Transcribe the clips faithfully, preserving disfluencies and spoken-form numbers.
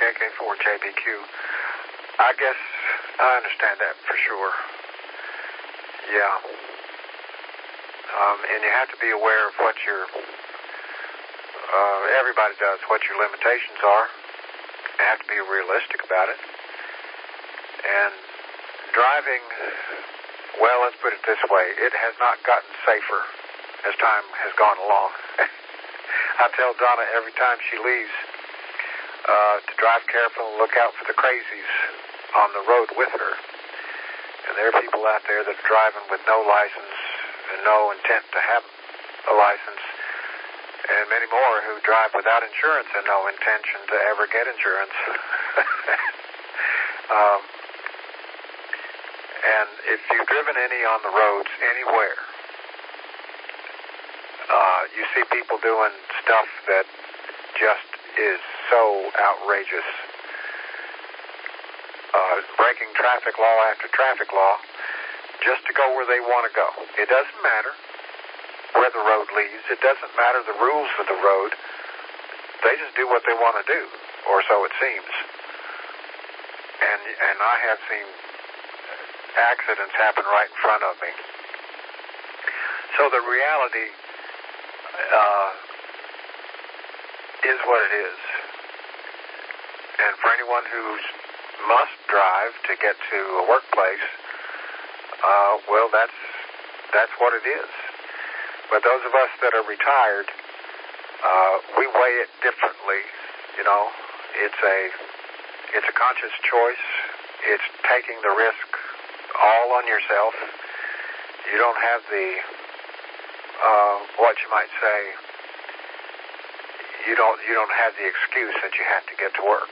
K four J B Q. I guess I understand that for sure. Yeah. Um, and you have to be aware of what your, uh, everybody does, what your limitations are. You have to be realistic about it. And driving, well, let's put it this way, it has not gotten safer as time has gone along. I tell Donna every time she leaves uh, to drive careful and look out for the crazies on the road with her. And there are people out there that are driving with no license and no intent to have a license, and many more who drive without insurance and no intention to ever get insurance. um, and if you've driven any on the roads anywhere, uh, you see people doing stuff that just is so outrageous. Uh, breaking traffic law after traffic law just to go where they want to go. It doesn't matter where the road leads. It doesn't matter the rules of the road. They just do what they want to do, or so it seems. And and I have seen accidents happen right in front of me. So the reality uh, is what it is. And for anyone who must drive to get to a workplace, uh, well, that's that's what it is. But those of us that are retired, uh, we weigh it differently. You know, it's a it's a conscious choice. It's taking the risk all on yourself. You don't have the uh, what you might say. You don't you don't have the excuse that you have to get to work.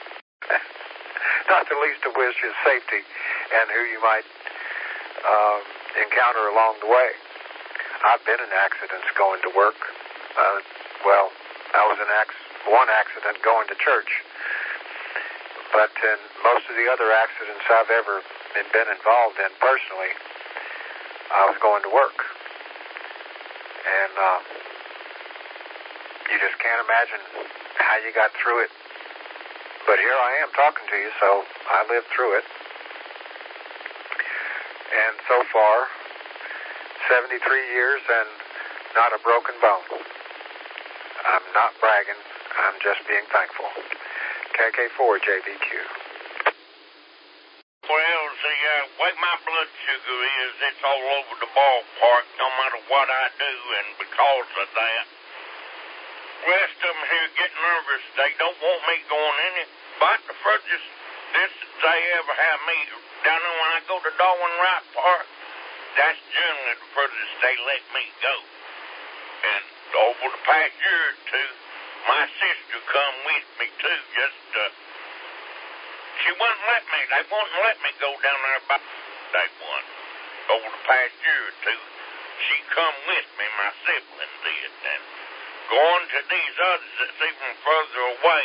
Not the least of which is safety and who you might um, encounter along the way. I've been in accidents going to work. Uh, well, I was in ac- one accident going to church. But in most of the other accidents I've ever been involved in personally, I was going to work. And uh, you just can't imagine how you got through it. But here I am talking to you, so I lived through it. And so far, seventy-three years and not a broken bone. I'm not bragging. I'm just being thankful. K K four J B Q. Well, see, uh, way my blood sugar is, it's all over the ballpark no matter what I do, and because of that, rest of them here get nervous. They don't want me going any, but the furthest distance they ever have me, down there when I go to Darwin Wright Park, that's generally the furthest they let me go. And over the past year or two, my sister come with me too, just uh, she wouldn't let me, they wouldn't let me go down there by day one. Over the past year or two, she come with me, my sibling did, and going to these others that's even further away.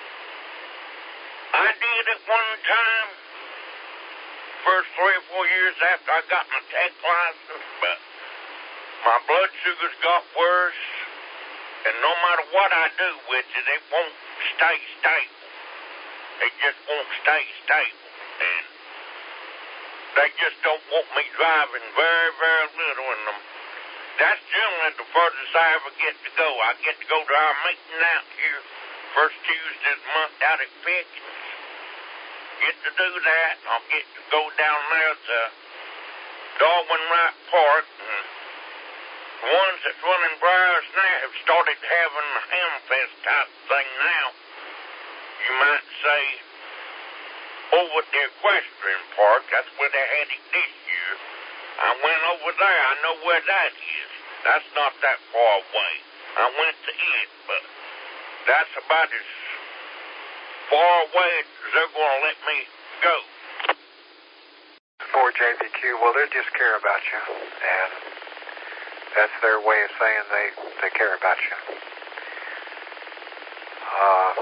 I did it one time, first three or four years after I got my tech license, but my blood sugars got worse, and no matter what I do with it, it won't stay stable. It just won't stay stable, and they just don't want me driving very, very little in them. That's generally the furthest I ever get to go. I get to go to our meeting out here first Tuesday of the month out at Pickens. Get to do that. I'll get to go down there to Darwin Wright Park. And the ones that's running Briars now have started having the Hamfest type thing now. You might say over at the Equestrian Park. That's where they had it this year. I went over there. I know where that is. That's not that far away. I went to it, but that's about as far away as they're going to let me go. For J B Q, well, they just care about you, and that's their way of saying they, they care about you. Uh,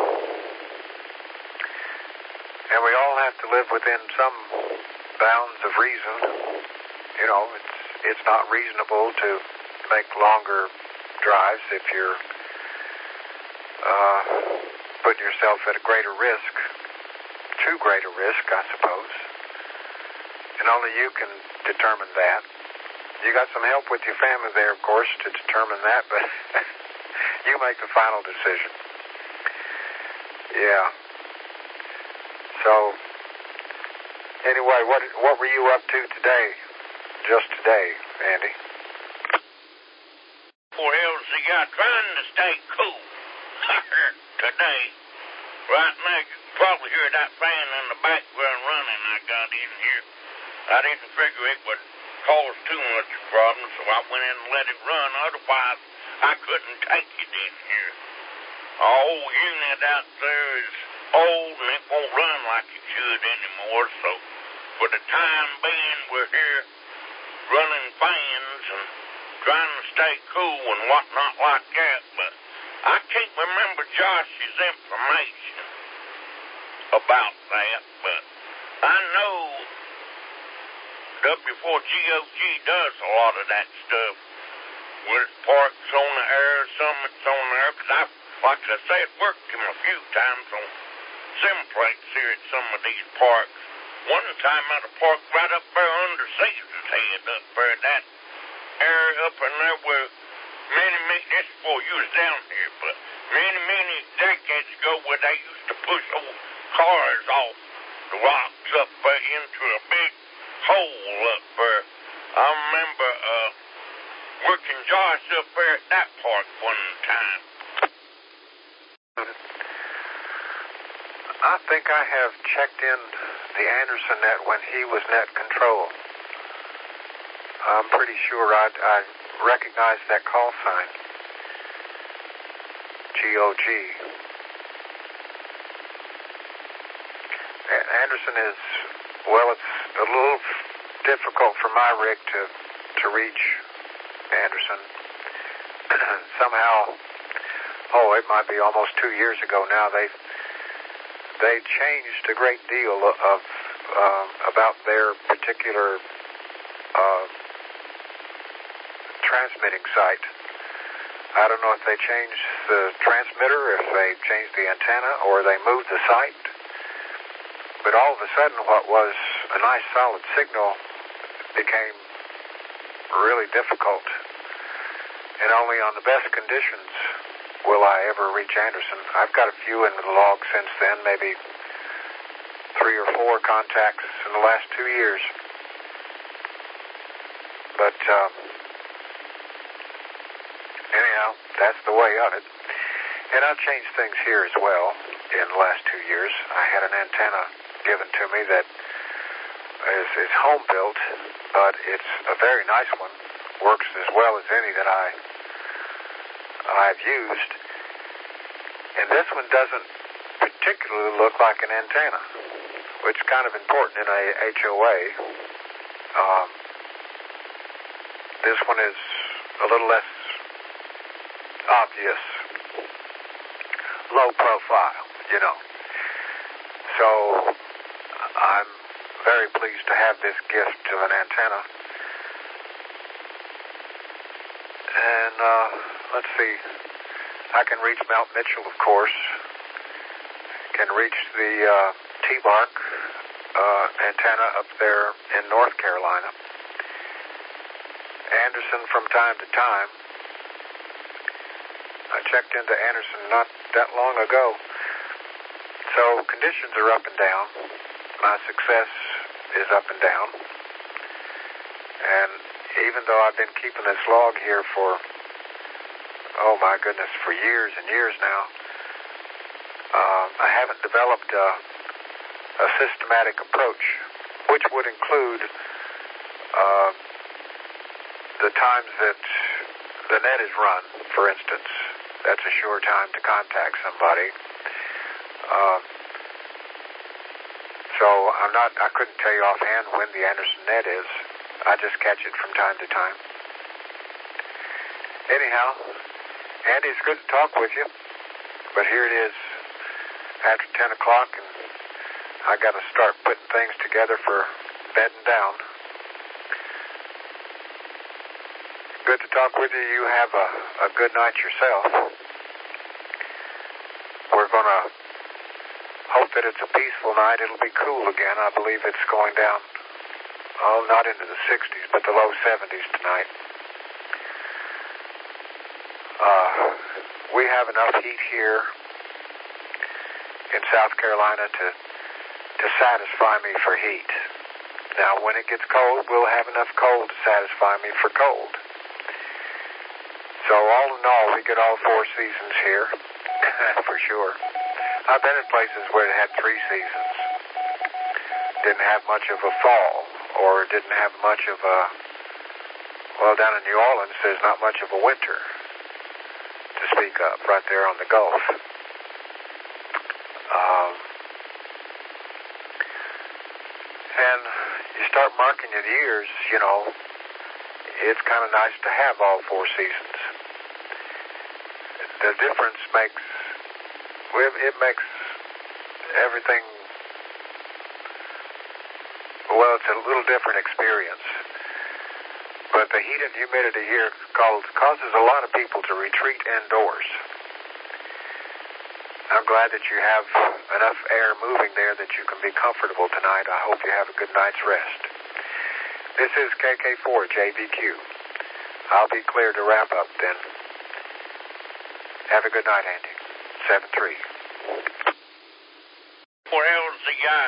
and we all have to live within some bounds of reason. You know, it's it's not reasonable to make longer drives if you're uh, putting yourself at a greater risk, too great a risk, I suppose. And only you can determine that. You got some help with your family there, of course, to determine that, but you make the final decision. Yeah. So, anyway, what what were you up to today? Just today, Andy? Well, see, I'm trying to stay cool today. Right now, you can probably hear that fan in the background running I got in here. I didn't figure it would cause too much problem, so I went in and let it run. Otherwise, I couldn't take it in here. Our old unit out there is old and it won't run like it should anymore, so for the time being, we're here running fans and trying to stay cool and whatnot like that, but I can't remember Josh's information about that, but I know W four G O G does a lot of that stuff. Where it's parks on the air, summits on the air, because I've, like I said, worked him a few times on simplates here at some of these parks. One time at a park right up there under Caesar's Head up there, that area up in there where many, many, this is before you was down here, but many, many decades ago where they used to push old cars off the rocks up there into a big hole up there. I remember uh, working Josh up there at that park one time. I think I have checked in the Anderson net when he was net control. I'm pretty sure I, I recognize that call sign. G O G. Anderson is, well, it's a little difficult for my rig to, to reach Anderson. Somehow, oh, it might be almost two years ago now, they they changed a great deal of uh, about their particular uh, transmitting site. I don't know if they changed the transmitter, if they changed the antenna, or they moved the site. But all of a sudden, what was a nice solid signal became really difficult. And only on the best conditions will I ever reach Anderson. I've got a few in the log since then, maybe three or four contacts in the last two years. But um, anyhow, that's the way of it. And I've changed things here as well in the last two years. I had an antenna given to me that is, is home built, but it's a very nice one. Works as well as any that I I've used. And this one doesn't particularly look like an antenna, which is kind of important in a H O A. Um, this one is a little less obvious, low profile, you know. So I'm very pleased to have this gift of an antenna. And uh, let's see, I can reach Mount Mitchell, of course. Can reach the uh, T-Bark uh, antenna up there in North Carolina. Anderson from time to time. I checked into Anderson not that long ago. So conditions are up and down. My success is up and down. And even though I've been keeping this log here for, oh my goodness, for years and years now, uh, I haven't developed a, a systematic approach, which would include uh, the times that the net is run, for instance. That's a sure time to contact somebody. Uh, so I'm not, I couldn't tell you offhand when the Anderson net is. I just catch it from time to time. Anyhow, Andy, it's good to talk with you. But here it is after ten o'clock, and I got to start putting things together for bedding down. Good to talk with you. You have a, a good night yourself. We're going to hope that it's a peaceful night. It'll be cool again. I believe it's going down, oh, not into the sixties, but the low seventies tonight. Uh, we have enough heat here in South Carolina to, to satisfy me for heat. Now, when it gets cold, we'll have enough cold to satisfy me for cold. So all in all, we get all four seasons here, for sure. I've been in places where it had three seasons. Didn't have much of a fall, or didn't have much of a, well, down in New Orleans, there's not much of a winter to speak of, right there on the Gulf. Um, and you start marking your years, you know, it's kind of nice to have all four seasons. The difference makes, it makes everything, well, it's a little different experience. But the heat and humidity here causes a lot of people to retreat indoors. I'm glad that you have enough air moving there that you can be comfortable tonight. I hope you have a good night's rest. This is K K four J B Q. I'll be clear to wrap up then. Have a good night, Andy. seven three. What else the guy?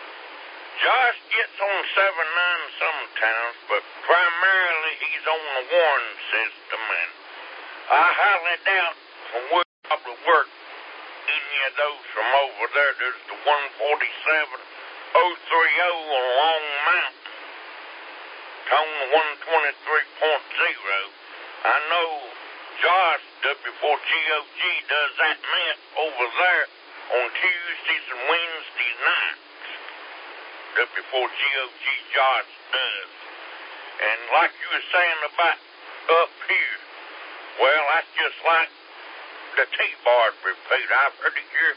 Josh gets on seven nine sometimes, but primarily he's on the warning system, and I highly doubt from where I probably work any of those from over there. There's the one forty-seven oh three oh on Long Mountain. On the one twenty-three point oh. I know Josh, W four G O G, does that net over there on Tuesdays and Wednesday nights. W four G O G Josh does. And like you were saying about up here, well, that's just like the T-Bars repeat. I've heard it here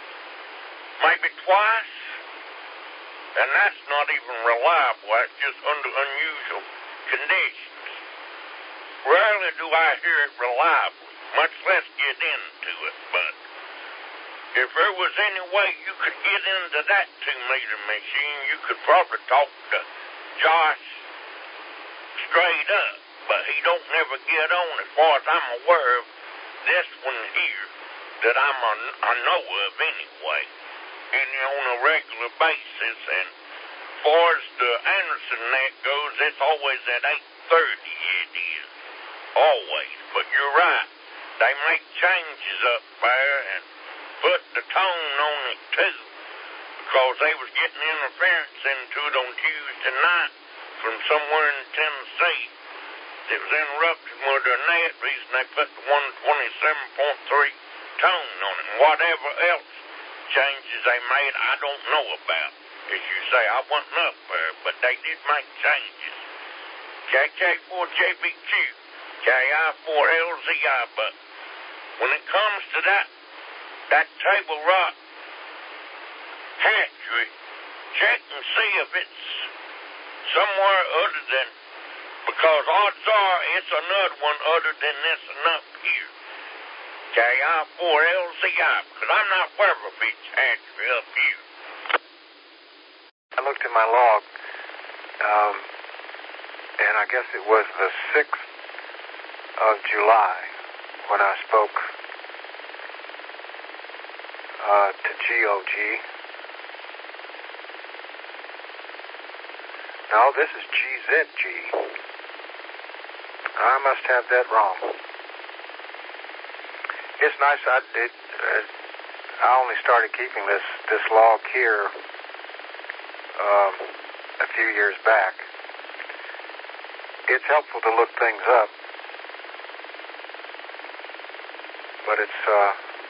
maybe twice. And that's not even reliable. That's just under unusual conditions. Rarely do I hear it reliably, much less get into it. But if there was any way you could get into that two-meter machine, you could probably talk to Josh straight up. But he don't never get on, as far as I'm aware of, this one here that I'm a, I know of anyway. And on a regular basis, and as far as the Anderson net goes, it's always at eight thirty, it is. Always. But you're right. They make changes up there and put the tone on it, too, because they was getting interference into it on Tuesday night from somewhere in Tennessee. It was interrupted with their net, reason they put the one twenty-seven point three tone on it. And whatever else changes they made, I don't know about. As you say, I wasn't up there, but they did make changes. K K four J B Q, K I four L Z I, but when it comes to that, that Table Rock hatchery, check and see if it's somewhere other than, because odds are it's another one other than this one up here. K I four L Z I, because I'm not aware of a beach hatchery up here. I looked in my log, um, and I guess it was the sixth of July when I spoke uh, to G O G. No, this is G Z G. I must have that wrong. It's nice. I it, uh, I only started keeping this this log here um, a few years back. It's helpful to look things up, but it's. Uh,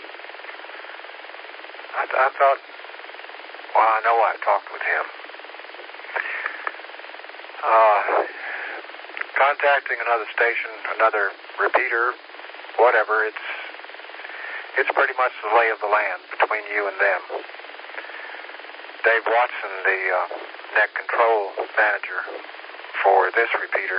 I, I thought. Well, I know I talked with him. Uh, contacting another station, another repeater, whatever. It's. It's pretty much the lay of the land between you and them. Dave Watson, the uh, net control manager for this repeater,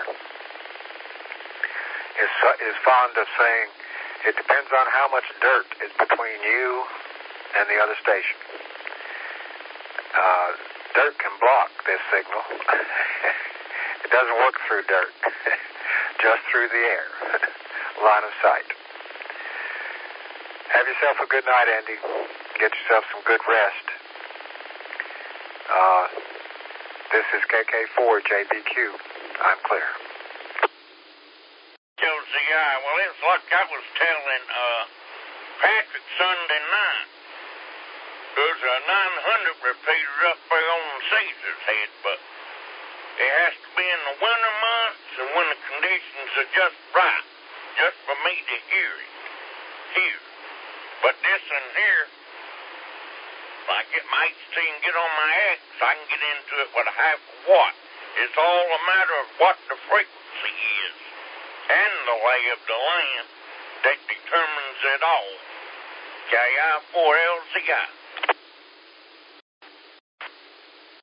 is is fond of saying it depends on how much dirt is between you and the other station. Uh, dirt can block this signal. It doesn't work through dirt, just through the air. Line of sight. Have yourself a good night, Andy. Get yourself some good rest. Uh, this is K K four J B Q. I'm clear. J C I, well, it's like I was telling uh, Patrick Sunday night. There's a nine hundred repeater up there on Caesar's head, but it has to be in the winter months and when the conditions are just right, just for me to hear it. Here. But this in here, if I get my H T and get on my X, I can get into it with a half a watt. It's all a matter of what the frequency is and the lay of the land that determines it all. K I four L Z I.